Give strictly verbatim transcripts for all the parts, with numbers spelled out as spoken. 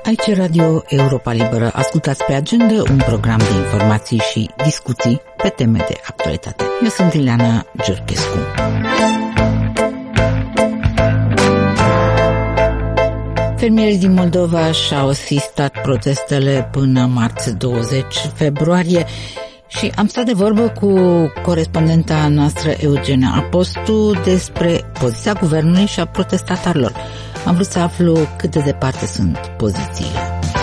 Aici Radio Europa Liberă. Ascultați pe Agenda, un program de informații și discuții pe teme de actualitate. Eu sunt Ileana Giurchescu. Fermierii din Moldova și-au asistat protestele până marți douăzeci februarie și am stat de vorbă cu corespondenta noastră Eugenia Apostu despre poziția guvernului și a protestatarilor. Am vrut să aflu cât de departe sunt pozițiile.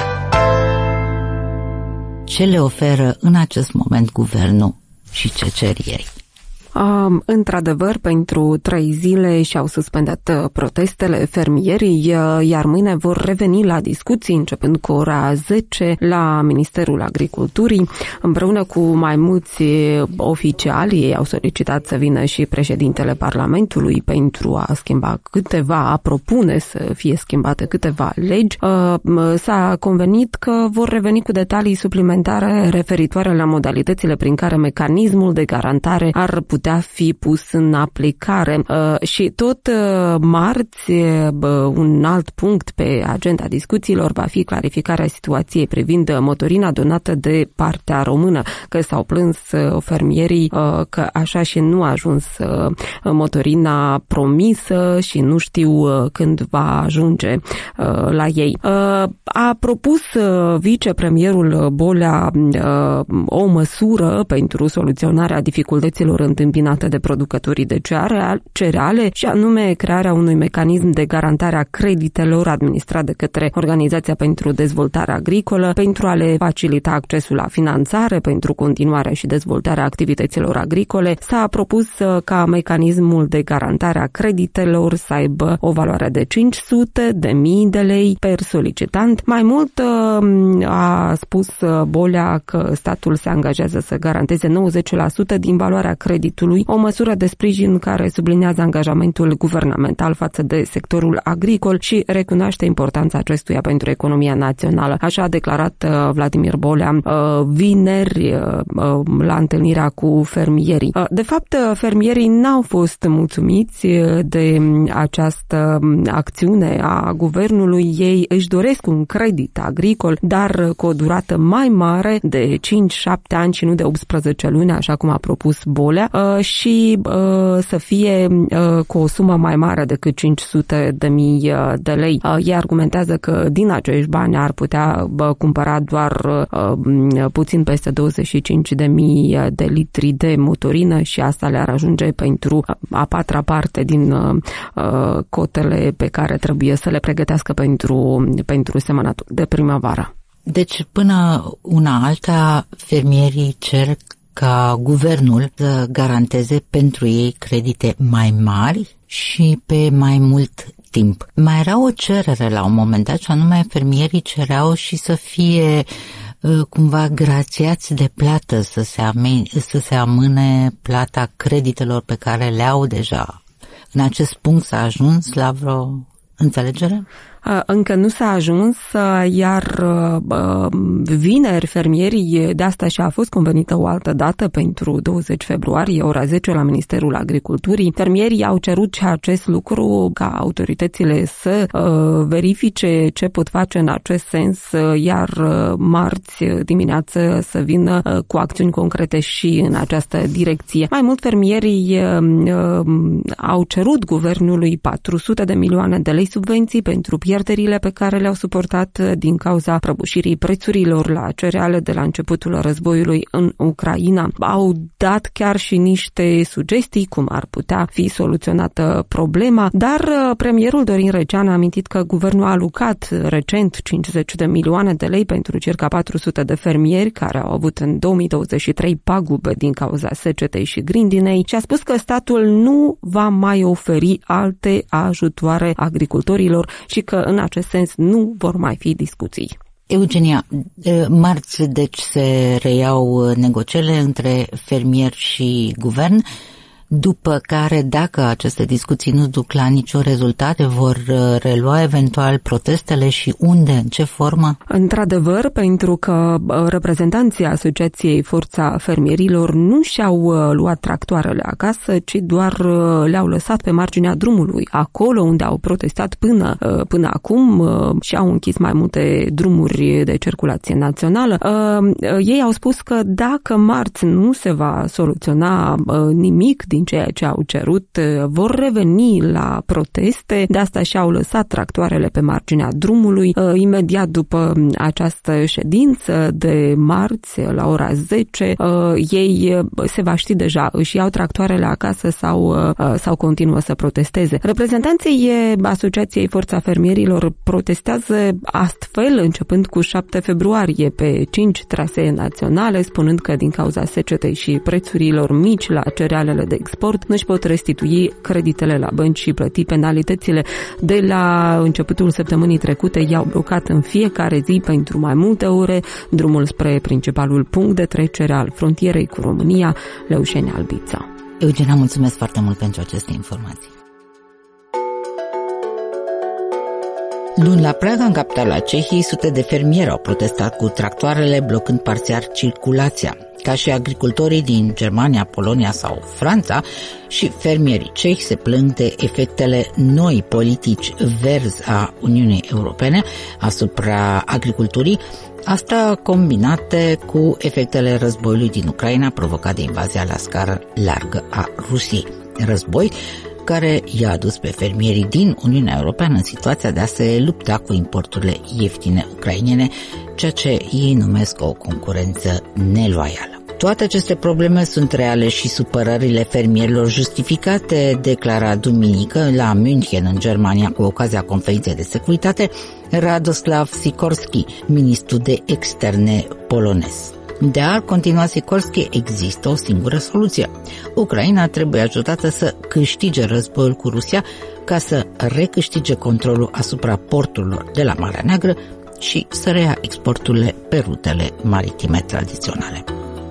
Ce le oferă în acest moment guvernul și ce cer ei? Um, într-adevăr, pentru trei zile și-au suspendat protestele fermierii, iar mâine vor reveni la discuții, începând cu ora zece, la Ministerul Agriculturii. Împreună cu mai mulți oficiali, ei au solicitat să vină și președintele Parlamentului pentru a schimba câteva, a propune să fie schimbate câteva legi. Uh, s-a convenit că vor reveni cu detalii suplimentare referitoare la modalitățile prin care mecanismul de garantare ar putea putea fi pus în aplicare. Și tot marți, un alt punct pe agenda discuțiilor va fi clarificarea situației privind motorina donată de partea română, că s-au plâns fermierii că așa și nu a ajuns motorina promisă și nu știu când va ajunge la ei. A propus vicepremierul Bolea o măsură pentru soluționarea dificultăților întâmpinate de producătorii de cereale, și anume crearea unui mecanism de garantare a creditelor administrat de către Organizația pentru Dezvoltare Agricolă pentru a le facilita accesul la finanțare pentru continuarea și dezvoltarea activităților agricole. S-a propus ca mecanismul de garantare a creditelor să aibă o valoare de cinci sute de mii de lei per solicitant. Mai mult a spus Bolea că statul se angajează să garanteze nouăzeci la sută din valoarea creditului, o măsură de sprijin care subliniază angajamentul guvernamental față de sectorul agricol și recunoaște importanța acestuia pentru economia națională. Așa a declarat Vladimir Bolea vineri la întâlnirea cu fermierii. De fapt, fermierii n-au fost mulțumiți de această acțiune a guvernului. Ei își doresc un credit agricol, dar cu o durată mai mare de cinci șapte ani și nu de optsprezece luni, așa cum a propus Bolea, și să fie cu o sumă mai mare decât cinci sute de mii de lei. Ei argumentează că din acești bani ar putea cumpăra doar puțin peste douăzeci și cinci de mii de litri de motorină și asta le-ar ajunge pentru a patra parte din cotele pe care trebuie să le pregătească pentru, pentru semănatul de primăvară. Deci, până una alta, fermierii cer ca guvernul să garanteze pentru ei credite mai mari și pe mai mult timp. Mai era o cerere la un moment dat, și anume fermierii cereau și să fie uh, cumva grațiați de plată, să se, amene, să se amâne plata creditelor pe care le au deja. În acest punct s-a ajuns la vreo înțelegere? Încă nu s-a ajuns, iar vineri fermierii, de asta și a fost convenită o altă dată pentru douăzeci februarie, ora zece, la Ministerul Agriculturii. Fermierii au cerut și acest lucru, ca autoritățile să verifice ce pot face în acest sens, iar marți dimineață să vină cu acțiuni concrete și în această direcție. Mai mult, fermierii au cerut guvernului patru sute de milioane de lei subvenții pentru pierderile pe care le-au suportat din cauza prăbușirii prețurilor la cereale de la începutul războiului în Ucraina. Au dat chiar și niște sugestii cum ar putea fi soluționată problema, dar premierul Dorin Recean a amintit că guvernul a alocat recent cincizeci de milioane de lei pentru circa patru sute de fermieri care au avut în două mii douăzeci și trei pagube din cauza secetei și grindinei și a spus că statul nu va mai oferi alte ajutoare agricultorilor și că în acest sens nu vor mai fi discuții. Eugenia, marți deci se reiau negocierile între fermieri și guvern. după care, dacă aceste discuții nu duc la nicio rezultat, vor relua eventual protestele și unde, în ce formă? Într-adevăr, pentru că reprezentanții Asociației Forța Fermierilor nu și-au luat tractoarele acasă, ci doar le-au lăsat pe marginea drumului, acolo unde au protestat până, până acum și au închis mai multe drumuri de circulație națională. Ei au spus că dacă marți nu se va soluționa nimic din ceea ce au cerut, vor reveni la proteste. De asta și-au lăsat tractoarele pe marginea drumului. Imediat după această ședință de marți, la ora zece, ei se va ști deja, își iau tractoarele acasă sau, sau continuă să protesteze. Reprezentanții Asociației Forța Fermierilor protestează astfel, începând cu șapte februarie, pe cinci trasee naționale, spunând că din cauza secetei și prețurilor mici la cerealele de export, nu își pot restitui creditele la bănci și plăti penalitățile. De la începutul săptămânii trecute i-au blocat în fiecare zi pentru mai multe ore drumul spre principalul punct de trecere al frontierei cu România, Leușeni-Albița. Eugenia, mulțumesc foarte mult pentru aceste informații. Luni la Praga, în capitala Cehiei, sute de fermieri au protestat cu tractoarele, blocând parțial circulația. Ca și agricultorii din Germania, Polonia sau Franța, și fermierii cehi se plâng de efectele noi politici verzi a Uniunii Europene asupra agriculturii, asta combinate cu efectele războiului din Ucraina provocat de invazia la scară largă a Rusiei. Război care i-a adus pe fermierii din Uniunea Europeană în situația de a se lupta cu importurile ieftine ucrainene, ceea ce ei numesc o concurență neloială. Toate aceste probleme sunt reale și supărările fermierilor justificate, declara duminică la München, în Germania, cu ocazia conferinței de securitate, Radoslav Sikorski, ministru de externe polonez. Dar, continua Sikorski, există o singură soluție. Ucraina trebuie ajutată să câștige războiul cu Rusia ca să recâștige controlul asupra porturilor de la Marea Neagră și să reia exporturile pe rutele maritime tradiționale.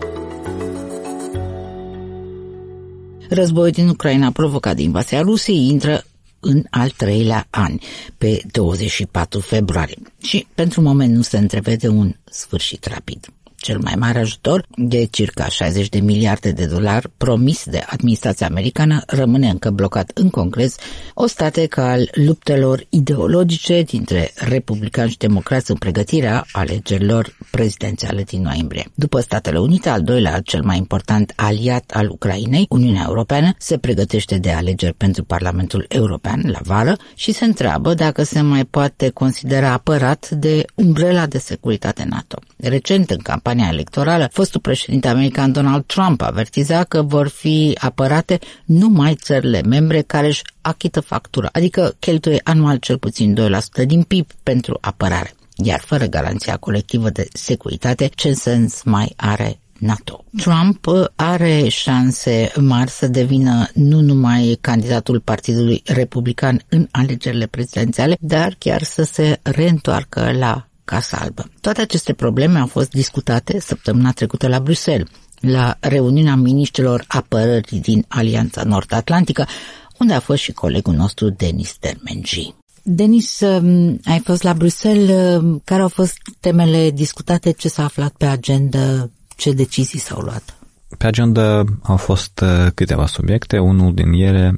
Războiul din Ucraina provocat de invazia Rusiei intră în al treilea an, pe douăzeci și patru februarie, și pentru moment nu se întrevede un sfârșit rapid. Cel mai mare ajutor, de circa șaizeci de miliarde de dolari promis de administrația americană, rămâne încă blocat în Congres, o statecă al luptelor ideologice dintre republicani și democrați în pregătirea alegerilor prezidențiale din noiembrie. După Statele Unite, al doilea, cel mai important aliat al Ucrainei, Uniunea Europeană, se pregătește de alegeri pentru Parlamentul European la vară și se întreabă dacă se mai poate considera apărat de umbrela de securitate NATO. Recent, în campania electorală, fostul președinte american Donald Trump avertiza că vor fi apărate numai țările membre care își achită factura, adică cheltuie anual cel puțin doi la sută din P I B pentru apărare. Iar fără garanția colectivă de securitate, ce sens mai are NATO? Trump are șanse mari să devină nu numai candidatul Partidului Republican în alegerile prezidențiale, dar chiar să se reîntoarcă la Casa Albă. Toate aceste probleme au fost discutate săptămâna trecută la Bruxelles, la reuniunea miniștrilor apărării din Alianța Nord-Atlantică, unde a fost și colegul nostru Denis Termengi. Denis, ai fost la Bruxelles, care au fost temele discutate, ce s-a aflat pe agenda, ce decizii s-au luat? Pe agenda au fost câteva subiecte, unul din ele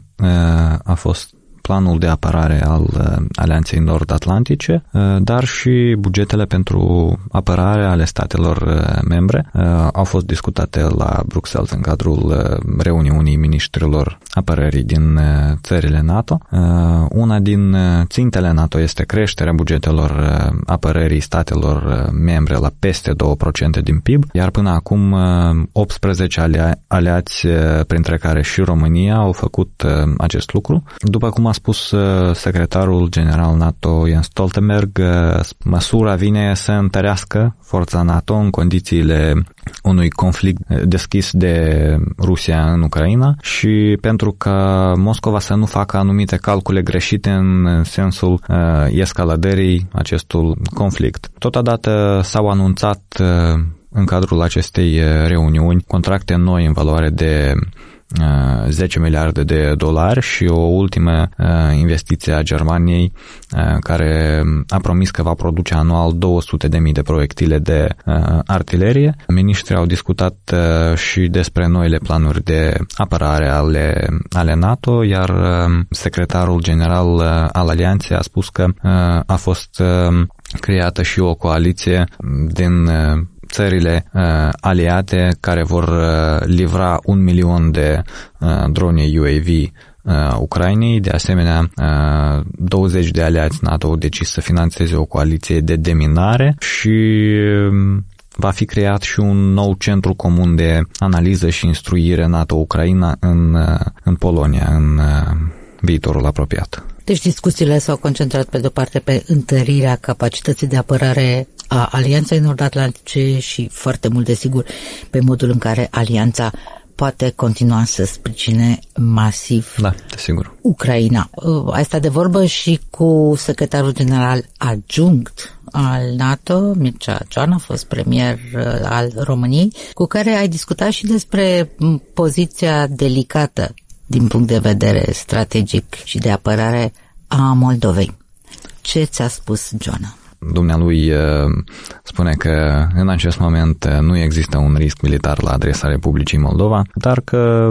a fost planul de apărare al Alianței Nord-Atlantice, dar și bugetele pentru apărare ale statelor membre au fost discutate la Bruxelles în cadrul reuniunii miniștrilor apărării din țările NATO. Una din țintele NATO este creșterea bugetelor apărării statelor membre la peste două la sută din P I B, iar până acum optsprezece alea- aliați, printre care și România, au făcut acest lucru. După cum a spus secretarul general NATO Jens Stoltenberg, măsura vine să întărească forța NATO în condițiile unui conflict deschis de Rusia în Ucraina și pentru ca Moscova să nu facă anumite calcule greșite în sensul uh, escaladării acestui conflict. Totodată s-au anunțat uh, în cadrul acestei reuniuni contracte noi în valoare de zece miliarde de dolari și o ultimă investiție a Germaniei care a promis că va produce anual două sute de mii de proiectile de artilerie. Ministrii au discutat și despre noile planuri de apărare ale, ale NATO, iar secretarul general al alianței a spus că a fost creată și o coaliție din țările uh, aliate care vor uh, livra un milion de uh, drone U A V uh, Ucrainei. De asemenea, uh, douăzeci de aliați NATO au decis să finanțeze o coaliție de deminare și uh, va fi creat și un nou centru comun de analiză și instruire NATO-Ucraina în, uh, în Polonia, în uh, viitorul apropiat. Deci discuțiile s-au concentrat pe de-o parte pe întărirea capacității de apărare a Alianței Nord-Atlantice și foarte mult, desigur, pe modul în care Alianța poate continua să sprijine masiv da, desigur. Ucraina. A stat de vorbă și cu secretarul general adjunct al NATO, Mircea Joana, fost premier al României, cu care ai discutat și despre poziția delicată din punct de vedere strategic și de apărare a Moldovei. Ce ți-a spus Joana? Dumnealui spune că în acest moment nu există un risc militar la adresa Republicii Moldova, dar că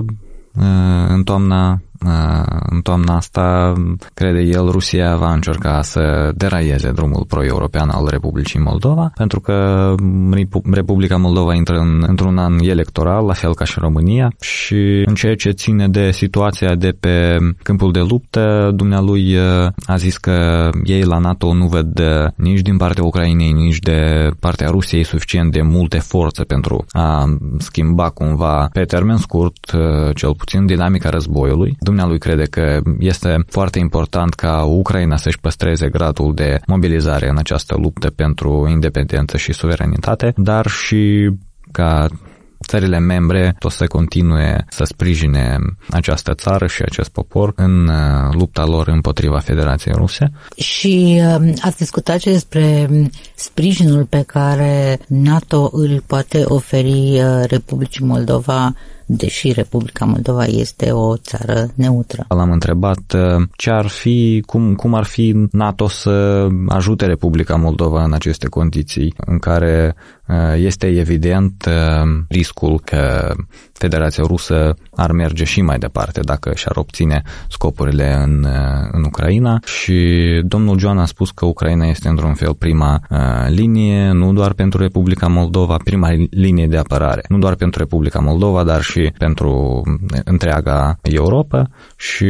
în toamna în toamna asta, crede el, Rusia va încerca să deraieze drumul pro-european al Republicii Moldova, pentru că Republica Moldova intră în, într-un an electoral, la fel ca și România, și în ceea ce ține de situația de pe câmpul de luptă, dumnealui a zis că ei la NATO nu ved nici din partea Ucrainei, nici de partea Rusiei suficient de multe forțe pentru a schimba cumva, pe termen scurt, cel puțin, dinamica războiului. Dumnealui crede că este foarte important ca Ucraina să-și păstreze gradul de mobilizare în această luptă pentru independență și suveranitate, dar și ca țările membre tot să continue să sprijine această țară și acest popor în lupta lor împotriva Federației Ruse. Și uh, ați discutat și despre sprijinul pe care NATO îl poate oferi uh, Republicii Moldova, deși Republica Moldova este o țară neutră. L-am întrebat ce ar fi, cum, cum ar fi NATO să ajute Republica Moldova în aceste condiții în care este evident riscul că Federația Rusă ar merge și mai departe dacă și-ar obține scopurile în, în Ucraina, și domnul Joan a spus că Ucraina este într-un fel prima uh, linie, nu doar pentru Republica Moldova, prima linie de apărare, nu doar pentru Republica Moldova, dar și pentru întreaga Europa, și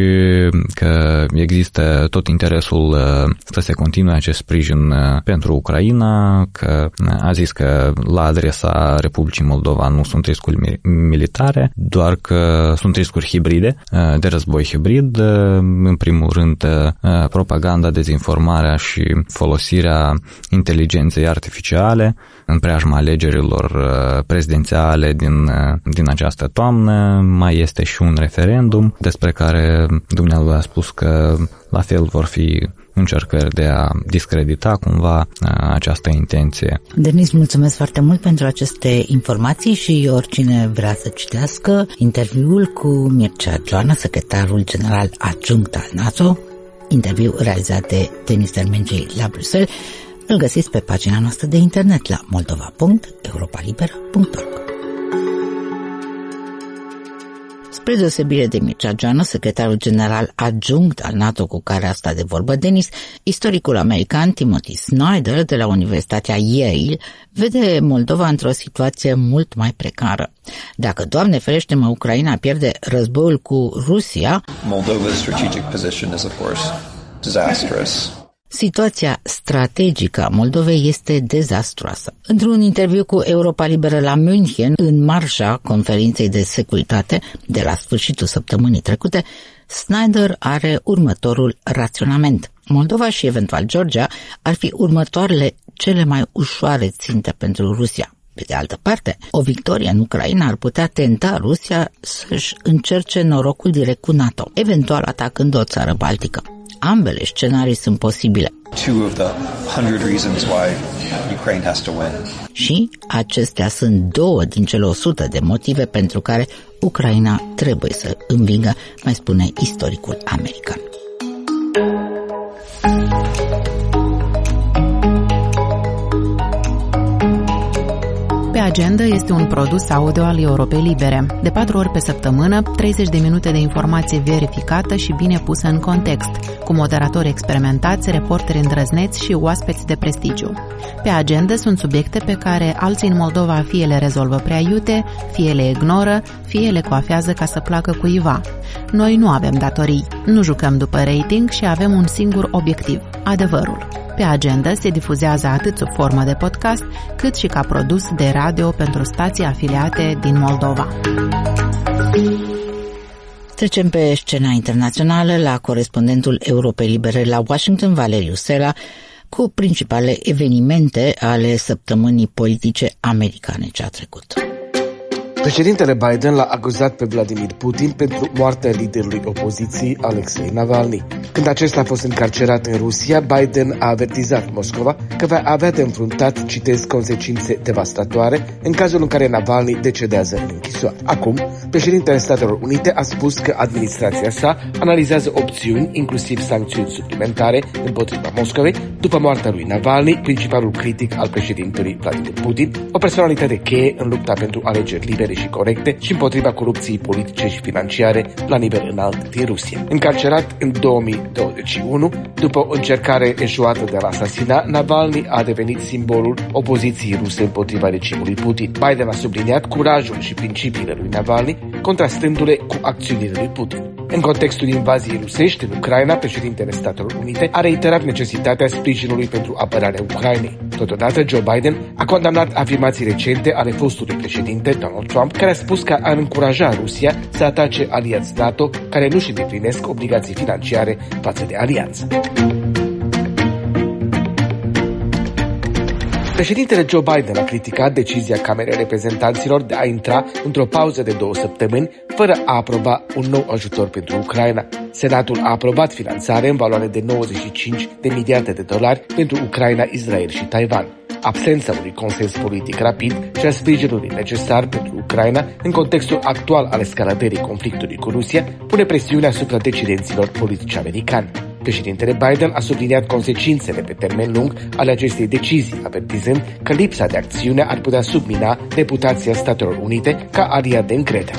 că există tot interesul uh, să se continue acest sprijin uh, pentru Ucraina, că uh, a zis că la adresa Republicii Moldova nu sunt riscuri militare, doar că sunt riscuri hibride, de război hibrid, în primul rând propaganda, dezinformarea și folosirea inteligenței artificiale în preajma alegerilor prezidențiale din, din această toamnă. Mai este și un referendum despre care dumnealui a spus că la fel vor fi încercări de a discredita cumva această intenție. Denis, mulțumesc foarte mult pentru aceste informații și oricine vrea să citească interviul cu Mircea Joana, secretarul general adjunct al NATO, interviu realizat de Denis Dermengei la Bruxelles, îl găsiți pe pagina noastră de internet la moldova punct europa libera punct org. Spre deosebire de Mircea Joana, secretarul general adjunct al NATO cu care a stat de vorbă Denis, istoricul american Timothy Snyder de la Universitatea Yale vede Moldova într-o situație mult mai precară. Dacă, Doamne ferește, mă, Ucraina pierde războiul cu Rusia, Moldova's strategic position is, of course, disastrous. Situația strategică a Moldovei este dezastruoasă. Într-un interviu cu Europa Liberă la München, în marja conferinței de securitate de la sfârșitul săptămânii trecute, Snyder are următorul raționament. Moldova și eventual Georgia ar fi următoarele cele mai ușoare ținte pentru Rusia. Pe de altă parte, o victorie în Ucraina ar putea tenta Rusia să-și încerce norocul direct cu NATO, eventual atacând o țară baltică. ambele scenarii sunt posibile. Two of the hundred reasons why Ukraine has to win. Și acestea sunt două din cele o sută de motive pentru care Ucraina trebuie să învingă, mai spune istoricul american. Pe agenda este un produs audio al Europei Libere. De patru ori pe săptămână, treizeci de minute de informație verificată și bine pusă în context, cu moderatori experimentați, reporteri îndrăzneți și oaspeți de prestigiu. Pe agenda sunt subiecte pe care alții în Moldova fie le rezolvă prea iute, fie le ignoră, fie le coafează ca să placă cuiva. Noi nu avem datorii, nu jucăm după rating și avem un singur obiectiv, adevărul. Pe agenda se difuzează atât sub formă de podcast, cât și ca produs de radio pentru stații afiliate din Moldova. Trecem pe scena internațională la corespondentul Europei Libere la Washington, Valeriu Sela, cu principalele evenimente ale săptămânii politice americane ce a trecut. Președintele Biden l-a acuzat pe Vladimir Putin pentru moartea liderului opoziției Alexei Navalny. Când acesta a fost încarcerat în Rusia, Biden a avertizat Moscova că va avea de înfruntat, citez, consecințe devastatoare în cazul în care Navalny decedează în închisoare. Acum, președintele Statelor Unite a spus că administrația sa analizează opțiuni, inclusiv sancțiuni suplimentare împotriva Moscovei, după moartea lui Navalny, principalul critic al președintelui Vladimir Putin, o personalitate cheie în lupta pentru alegeri libere și corecte și împotriva corupției politice și financiare la nivel înalt din Rusia. Încarcerat în două mii douăzeci și unu, după o încercare eșuată de a asasina, Navalny a devenit simbolul opoziției ruse împotriva regimului Putin. Biden a subliniat curajul și principiile lui Navalny, contrastându-le cu acțiunile lui Putin. În contextul invaziei rusești în Ucraina, președintele Statelor Unite a reiterat necesitatea sprijinului pentru apărarea Ucrainei. Totodată, Joe Biden a condamnat afirmații recente ale fostului președinte Donald Trump, care a spus că ar încuraja Rusia să atace aliați NATO care nu-și îndeplinesc obligații financiare față de alianță. Președintele Joe Biden a criticat decizia Camerei Reprezentanților de a intra într-o pauză de două săptămâni fără a aproba un nou ajutor pentru Ucraina. Senatul a aprobat finanțare în valoare de nouăzeci și cinci de miliarde de dolari pentru Ucraina, Israel și Taiwan. Absența unui consens politic rapid și a sprijinului necesar pentru Ucraina în contextul actual al escaladării conflictului cu Rusia pune presiune asupra decidenților politici americani. Președintele Biden a subliniat consecințele pe termen lung ale acestei decizii, avertizând că lipsa de acțiune ar putea submina reputația Statelor Unite ca aliat de încredere.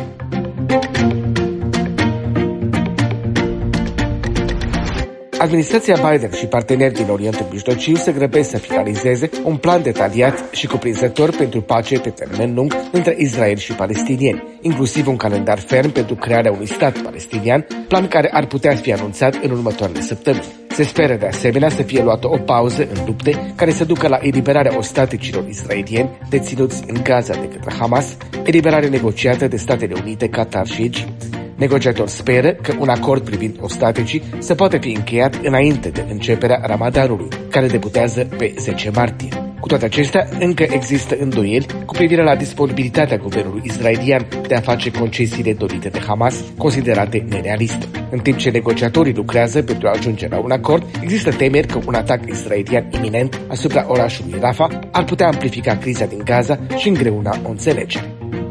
Administrația Biden și parteneri din Orientul Mijlociu se grăbesc să finalizeze un plan detaliat și cuprinzător pentru pace pe termen lung între Israel și palestinieni, inclusiv un calendar ferm pentru crearea unui stat palestinian, plan care ar putea fi anunțat în următoarele săptămâni. Se speră de asemenea să fie luată o pauză în lupte care să ducă la eliberarea ostaticilor israelieni deținuți în Gaza de către Hamas, eliberare negociată de Statele Unite, Qatar și Egipt. Negociatori speră că un acord privind ostaticii să poate fi încheiat înainte de începerea Ramadanului, care debutează pe zece martie. Cu toate acestea, încă există îndoieli cu privire la disponibilitatea guvernului israelian de a face concesiile dorite de Hamas, considerate nerealiste. În timp ce negociatorii lucrează pentru a ajunge la un acord, există temeri că un atac israelian iminent asupra orașului Rafah ar putea amplifica criza din Gaza și îngreuna o înțelegere.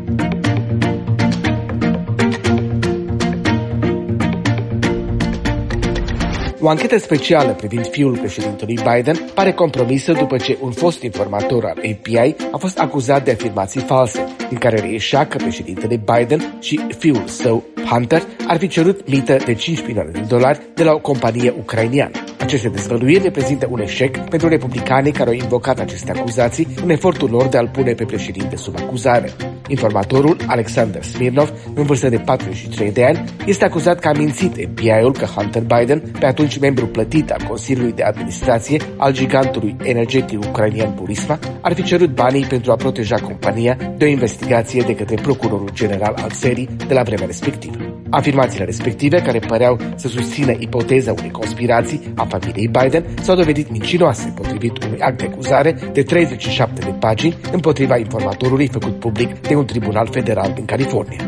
O anchetă specială privind fiul președintelui Biden pare compromisă după ce un fost informator al A P I a fost acuzat de afirmații false, din care reieșea că președintele Biden și fiul său, Hunter, ar fi cerut mită de cinci milioane de dolari de la o companie ucrainiană. Aceste dezvăluiri reprezintă un eșec pentru republicanii care au invocat aceste acuzații în efortul lor de a-l pune pe președinte sub acuzare. Informatorul, Alexander Smirnov, în vârstă de patruzeci și trei de ani, este acuzat că a mințit A P I-ul că Hunter Biden, pe atunci membru plătit al Consiliului de Administrație al gigantului energetic ucrainian Burisma, ar fi cerut banii pentru a proteja compania de o investigație de către procurorul general al țării de la vremea respectivă. Afirmațiile respective, care păreau să susțină ipoteza unei conspirații a familiei Biden, s-au dovedit mincinoase, potrivit unui act de acuzare de treizeci și șapte de pagini împotriva informatorului făcut public de un tribunal federal din California.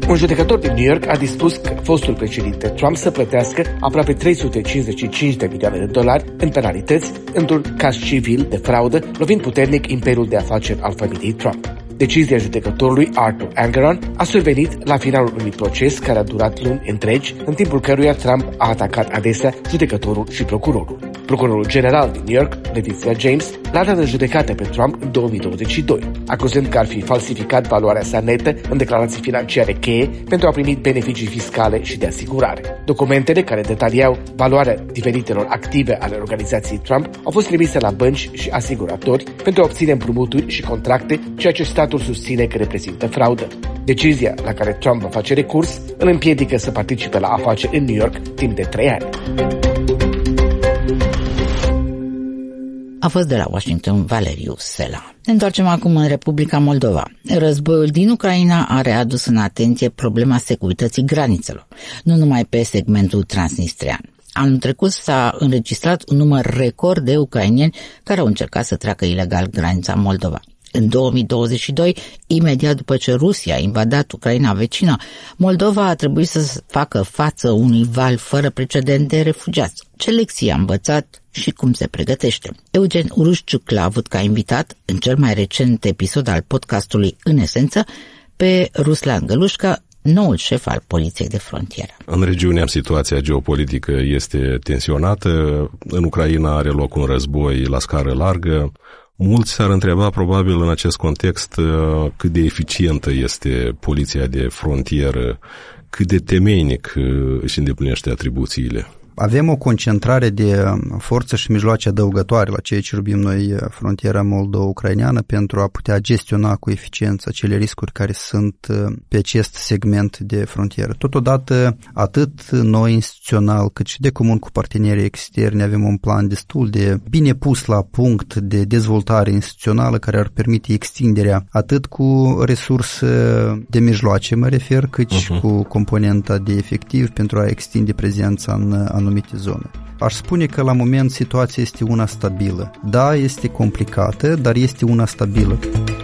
Un judecător din New York a dispus că fostul președinte Trump să plătească aproape trei sute cincizeci și cinci de milioane de dolari în penalități într-un caz civil de fraudă, lovind puternic imperiul de afaceri al familiei Trump. Decizia judecătorului Arthur Engoron a survenit la finalul unui proces care a durat luni întregi, în timpul căruia Trump a atacat adesea judecătorul și procurorul. Procurorul general din New York, Letitia James, l-a dat în judecată pe Trump în două mii douăzeci și doi, acuzând că ar fi falsificat valoarea sa netă în declarații financiare cheie pentru a primi beneficii fiscale și de asigurare. Documentele care detaliau valoarea diferitelor active ale organizației Trump au fost trimise la bănci și asiguratori pentru a obține împrumuturi și contracte, ceea ce statul susține că reprezintă fraudă. Decizia la care Trump va face recurs îl împiedică să participe la afaceri în New York timp de trei ani. A fost de la Washington Valeriu Sela. Ne întoarcem acum în Republica Moldova. Războiul din Ucraina a readus în atenție problema securității granițelor, nu numai pe segmentul transnistrian. Anul trecut s-a înregistrat un număr record de ucraineni care au încercat să treacă ilegal granița Moldova. În două mii douăzeci și doi, imediat după ce Rusia a invadat Ucraina vecină, Moldova a trebuit să facă față unui val fără precedent de refugiați. Ce lecții a învățat și cum se pregătește? Eugen Urușciuc l-a avut ca invitat, în cel mai recent episod al podcastului În Esență, pe Ruslan Gălușcă, noul șef al Poliției de Frontieră. În regiunea situația geopolitică este tensionată, în Ucraina are loc un război la scară largă. Mulți s-ar întreba probabil în acest context cât de eficientă este poliția de frontieră, cât de temeinic își îndeplinește atribuțiile. Avem o concentrare de forță și mijloace adăugătoare la ceea ce rubim noi frontiera moldo-ucraineană pentru a putea gestiona cu eficiență acele riscuri care sunt pe acest segment de frontieră. Totodată, atât noi instituțional cât și de comun cu partenerii externi avem un plan destul de bine pus la punct de dezvoltare instituțională care ar permite extinderea atât cu resurse de mijloace, mă refer, cât și uh-huh. cu componenta de efectiv pentru a extinde prezența în anumite zone. Aș spune că la moment situația este una stabilă. Da, este complicată, dar este una stabilă.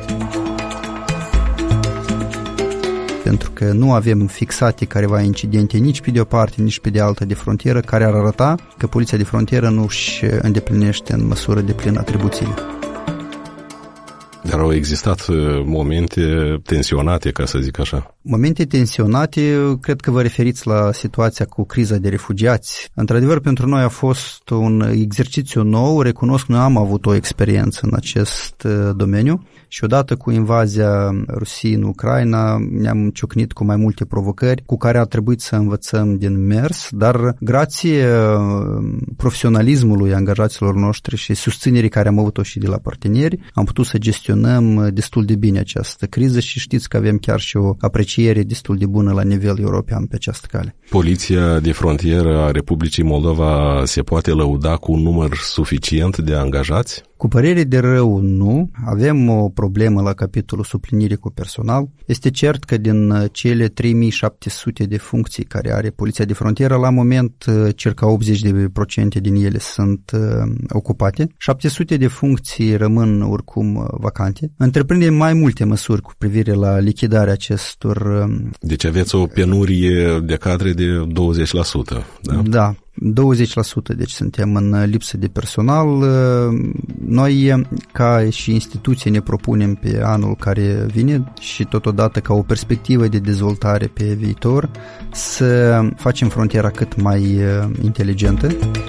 Pentru că nu avem fixate careva incidente nici pe de o parte, nici pe de alta de frontieră care ar arăta că poliția de frontieră nu își îndeplinește în măsură de plină atribuțiile. Dar au existat momente tensionate, ca să zic așa. Momente tensionate, cred că vă referiți la situația cu criza de refugiați. Într-adevăr, pentru noi a fost un exercițiu nou, recunosc că noi am avut o experiență în acest domeniu și odată cu invazia Rusiei în Ucraina ne-am ciocnit cu mai multe provocări cu care a trebuit să învățăm din mers, dar grație profesionalismului angajaților noștri și susținerii care am avut-o și de la parteneri, am putut să gestionăm destul de bine această criză și știți că avem chiar și o apreciere destul de bună la nivel european pe această cale. Poliția de frontieră a Republicii Moldova se poate lăuda cu un număr suficient de angajați? Cu părere de rău, nu. Avem o problemă la capitolul suplinire cu personal. Este cert că din cele trei mii șapte sute de funcții care are Poliția de Frontieră, la moment circa optzeci la sută din ele sunt ocupate. șapte sute de funcții rămân oricum vacante. Întreprindem mai multe măsuri cu privire la lichidarea acestor... Deci aveți o penurie de cadre de douăzeci la sută, da? Da. douăzeci la sută, deci suntem în lipsă de personal. Noi, ca și instituție, ne propunem pe anul care vine și totodată ca o perspectivă de dezvoltare pe viitor să facem frontiera cât mai inteligentă,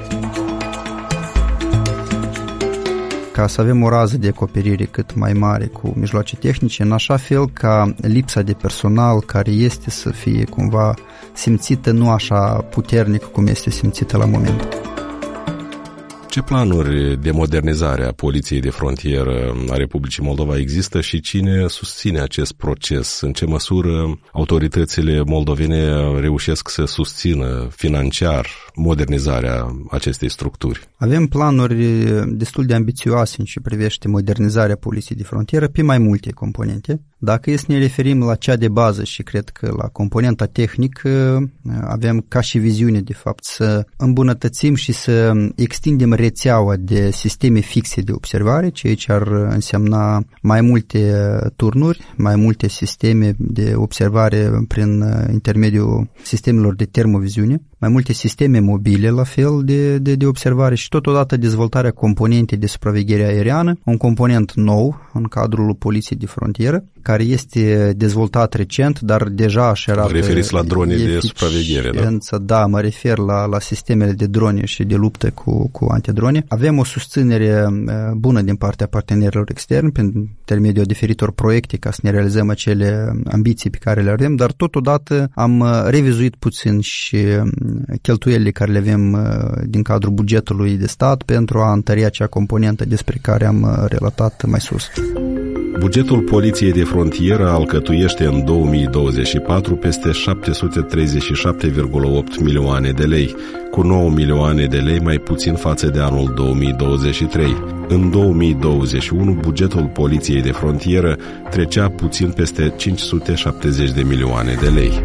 ca să avem o rază de acoperire cât mai mare cu mijloace tehnice, în așa fel ca lipsa de personal care este să fie cumva simțită nu așa puternic cum este simțită la moment. Ce planuri de modernizare a Poliției de Frontieră a Republicii Moldova există și cine susține acest proces? În ce măsură autoritățile moldovene reușesc să susțină financiar modernizarea acestei structuri? Avem planuri destul de ambițioase în ce privește modernizarea Poliției de Frontieră pe mai multe componente. Dacă e să ne referim la cea de bază și cred că la componenta tehnică, avem ca și viziune, de fapt, să îmbunătățim și să extindem rețeaua de sisteme fixe de observare, ceea ce ar însemna mai multe turnuri, mai multe sisteme de observare prin intermediul sistemelor de termoviziune, mai multe sisteme mobile la fel de, de, de observare și totodată dezvoltarea componentei de supraveghere aeriană, un component nou în cadrul Poliției de Frontieră, care este dezvoltat recent, dar deja își arată... Mă referiți la drone de supraveghere, da? Da, mă refer la, la sistemele de drone și de luptă cu, cu antidrone. Avem o susținere bună din partea partenerilor externi prin intermediul diferitor proiecte ca să ne realizăm acele ambiții pe care le avem, dar totodată am revizuit puțin și cheltuielile care le avem din cadrul bugetului de stat pentru a întări acea componentă despre care am relatat mai sus. Bugetul Poliției de Frontieră alcătuiește în două mii douăzeci și patru peste șapte sute treizeci și șapte virgulă opt milioane de lei, cu nouă milioane de lei mai puțin față de anul două mii douăzeci și trei. În două mii douăzeci și unu, bugetul Poliției de Frontieră trecea puțin peste cinci sute șaptezeci de milioane de lei.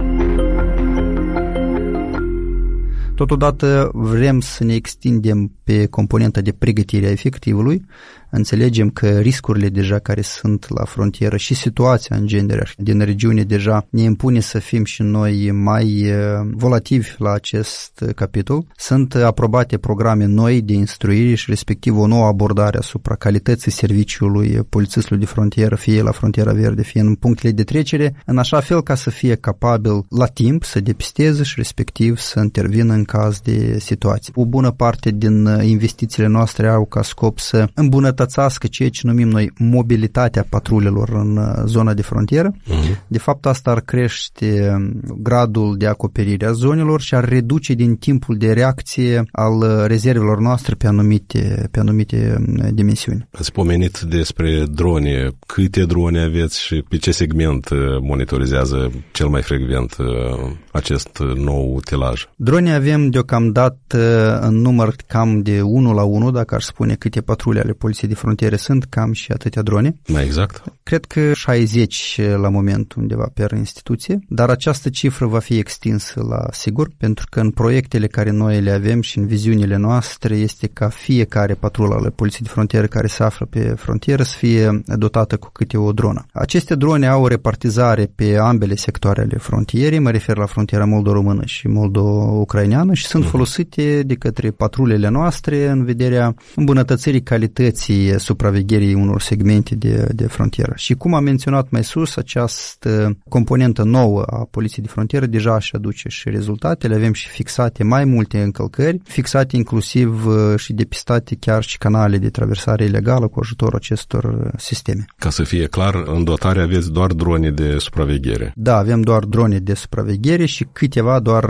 Totodată vrem să ne extindem pe componenta de pregătire a efectivului. Înțelegem că riscurile deja care sunt la frontieră și situația în genere din regiune deja ne impune să fim și noi mai volativi la acest capitol. Sunt aprobate programe noi de instruire și respectiv o nouă abordare asupra calității serviciului polițistului de frontieră, fie la frontiera verde, fie în punctele de trecere, în așa fel ca să fie capabil la timp să depisteze și respectiv să intervină în caz de situații. O bună parte din investițiile noastre au ca scop să îmbunătățească ceea ce numim noi mobilitatea patrulelor în zona de frontieră. Uh-huh. De fapt, asta ar crește gradul de acoperire a zonelor și ar reduce din timpul de reacție al rezervelor noastre pe anumite, pe anumite dimensiuni. Ați pomenit despre drone. Câte drone aveți și pe ce segment monitorizează cel mai frecvent acest nou utilaj? Drone avem deocamdată în număr cam de unu la unu, dacă aș spune câte patrule ale Poliției de Frontiere sunt, cam și atâtea drone. Mai exact? Cred că șaizeci la moment undeva per instituție, dar această cifră va fi extinsă la sigur, pentru că în proiectele care noi le avem și în viziunile noastre este ca fiecare patrulă ale Poliției de Frontieră care se află pe frontieră să fie dotată cu câte o dronă. Aceste drone au o repartizare pe ambele sectoare ale frontierei, mă refer la frontiera moldo-română și moldo-ucraineană și sunt folosite de către patrulele noastre în vederea îmbunătățirii calității supravegherii unor segmente de, de frontieră. Și cum am menționat mai sus, această componentă nouă a Poliției de Frontieră deja își aduce și rezultatele. Avem și fixate mai multe încălcări, fixate inclusiv și depistate chiar și canale de traversare ilegală cu ajutorul acestor sisteme. Ca să fie clar, în dotare aveți doar drone de supraveghere. Da, avem doar drone de supraveghere și câteva doar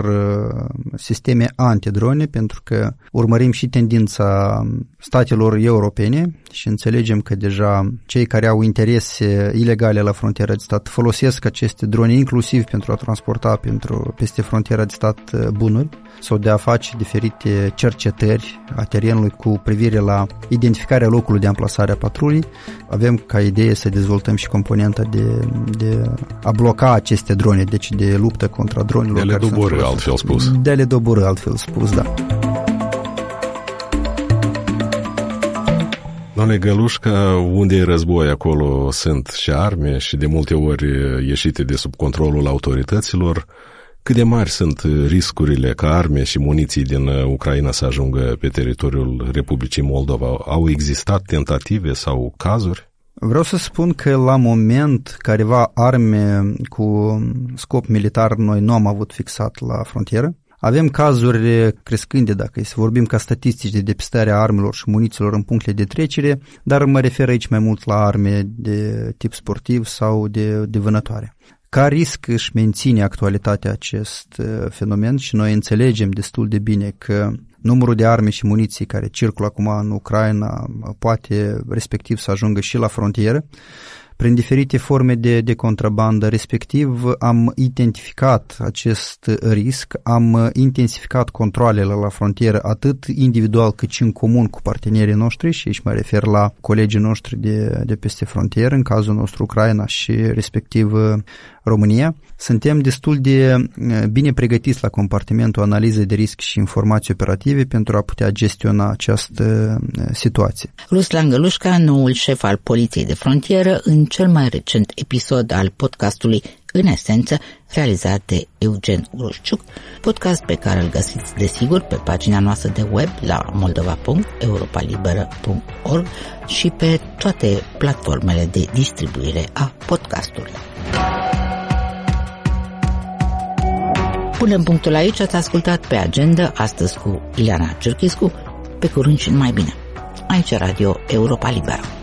sisteme antidrone, pentru că urmărim și tendința statelor europene și înțelegem că deja cei care au interese ilegale la frontiera de stat folosesc aceste drone inclusiv pentru a transporta pentru, peste frontiera de stat bunuri sau de a face diferite cercetări a terenului cu privire la identificarea locului de amplasare a patrulii. Avem ca idee să dezvoltăm și componenta de, de a bloca aceste drone, deci de luptă contra dronelor. De a le doborî, altfel spus. De a le doborî, altfel spus, da. Doamne Gălușca, unde e război, acolo sunt și arme și de multe ori ieșite de sub controlul autorităților. Cât de mari sunt riscurile ca arme și muniții din Ucraina să ajungă pe teritoriul Republicii Moldova? Au existat tentative sau cazuri? Vreau să spun că la moment careva arme cu scop militar noi nu am avut fixat la frontieră. Avem cazuri crescânde, dacă să vorbim ca statistici de depistare a armelor și muniților în punctele de trecere, dar mă refer aici mai mult la arme de tip sportiv sau de, de vânătoare. Ca risc își menține actualitatea acest fenomen și noi înțelegem destul de bine că numărul de arme și muniții care circulă acum în Ucraina poate respectiv să ajungă și la frontieră, prin diferite forme de, de contrabandă, respectiv am identificat acest risc, am intensificat controalele la frontieră atât individual cât și în comun cu partenerii noștri, și aici mă refer la colegii noștri de, de peste frontieră, în cazul nostru Ucraina și respectiv România. Suntem destul de bine pregătiți la compartimentul analizei de risc și informații operative pentru a putea gestiona această situație. Ruslan Gălușca, noul șef al Poliției de Frontieră, în cel mai recent episod al podcastului În Esență, realizat de Eugen Uroșciuc, podcast pe care îl găsiți desigur pe pagina noastră de web la moldova punct europa liberă punct org și pe toate platformele de distribuire a podcastului. Punem punctul aici, ați ascultat Pe Agenda, astăzi cu Ileana Cerchescu. Pe curând și numai bine. Aici Radio Europa Liberă.